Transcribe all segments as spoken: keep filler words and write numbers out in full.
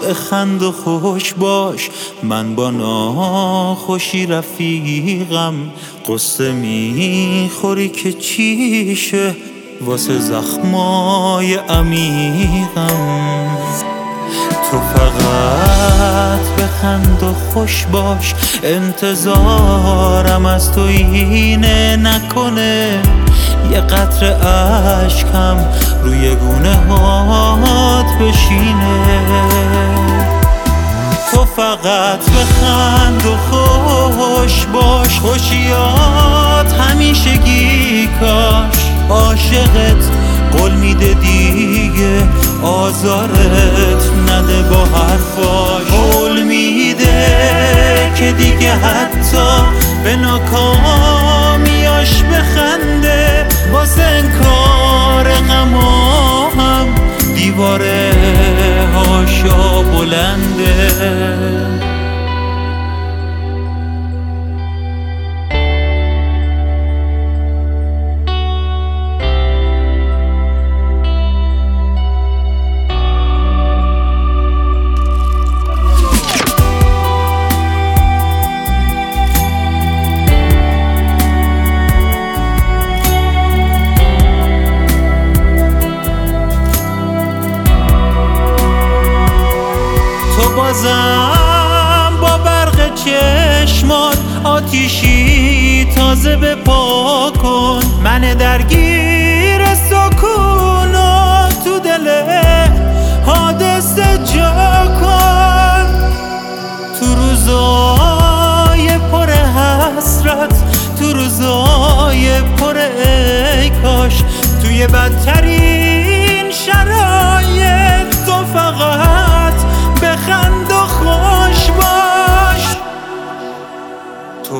بخند و خوش باش. من با ناخوشی رفیقم، قصه میخوری که چیشه واسه زخمای عمیقم. تو فقط بخند و خوش باش، انتظارم از تو اینه نکنه یه قطره اشکم روی گونه هات بشینه. تو فقط بخند و خوش باش، خوشیات همیشگی کاش. عاشقت قول میده دیگه آزارت نده با حرفاش. قول میده که دیگه حتی به ناکامیاش بخنده. واسه انکار غما هم دیواره هاشا بلنده. بازم با برق چشمات آتیشی تازه بپا کن. من درگیر سکونات تو دل حادثه جا کن. تو روزای پر حسرت، تو روزای پر ای کاش، توی بدترین شرایط تو فقط بخند و خوش باش. تو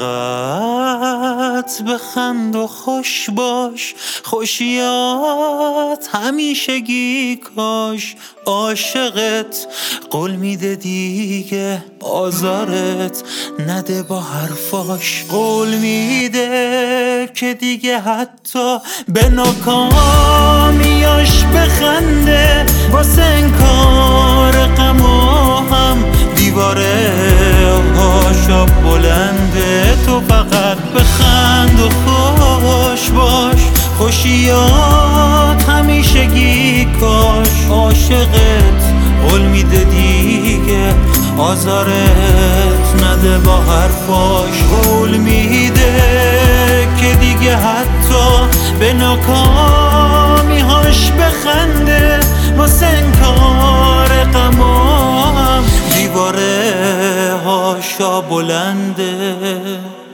فقط بخند و خوش باش، خوشیات همیشگی کاش. عاشقت قول میده دیگه آزارت نده با حرفاش. قول میده که دیگه حتی به ناکامیاش بخنده. واسه انکار غما هم دیواره هاشا بلنده. تو فقط بخند و خوش باش، خوشیات همیشگی کاش. عاشقت قول میده دیگه آزارت نده با حرفاش. قول میده که دیگه حتی به ناکامیهاش بخنده. واسه انکار غما هم دیواره هاشا بلنده.